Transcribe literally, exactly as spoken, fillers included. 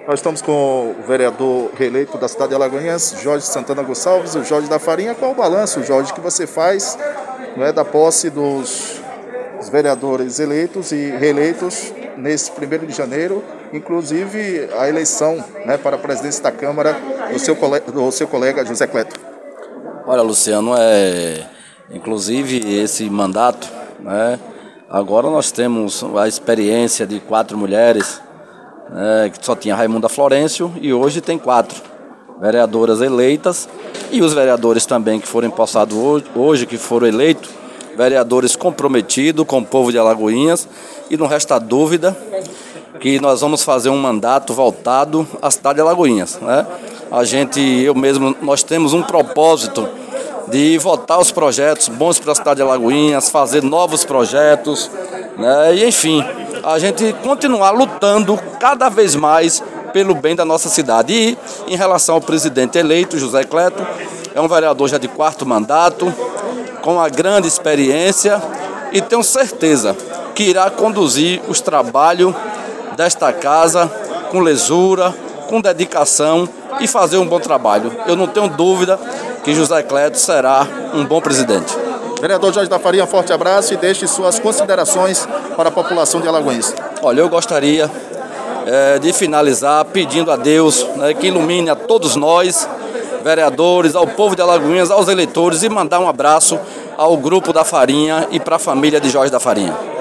Nós estamos com o vereador reeleito da cidade de Alagoinhas, Jorge Santana Gonçalves, o Jorge da Farinha. Qual o balanço, Jorge, que você faz, não é, da posse dos, dos vereadores eleitos e reeleitos nesse primeiro de janeiro, inclusive a eleição, né, para a presidência da Câmara do seu colega, do seu colega José Cleto? Olha, Luciano, é, inclusive esse mandato, né, agora nós temos a experiência de quatro mulheres, É, que só tinha Raimunda Florencio, e hoje tem quatro vereadoras eleitas, e os vereadores também que foram empossados hoje, hoje que foram eleitos, vereadores comprometidos com o povo de Alagoinhas, e não resta dúvida que nós vamos fazer um mandato voltado à cidade de Alagoinhas, né? A gente, eu mesmo, nós temos um propósito de votar os projetos bons para a cidade de Alagoinhas, fazer novos projetos, né? E enfim, a gente continuar lutando cada vez mais pelo bem da nossa cidade. E em relação ao presidente eleito, José Cleto, é um vereador já de quarto mandato, com uma grande experiência, e tenho certeza que irá conduzir os trabalhos desta casa com lesura, com dedicação e fazer um bom trabalho. Eu não tenho dúvida que José Cleto será um bom presidente. Vereador Jorge da Farinha, forte abraço e deixe suas considerações para a população de Alagoinhas. Olha, eu gostaria é, de finalizar pedindo a Deus, né, que ilumine a todos nós, vereadores, ao povo de Alagoinhas, aos eleitores, e mandar um abraço ao grupo da Farinha e para a família de Jorge da Farinha.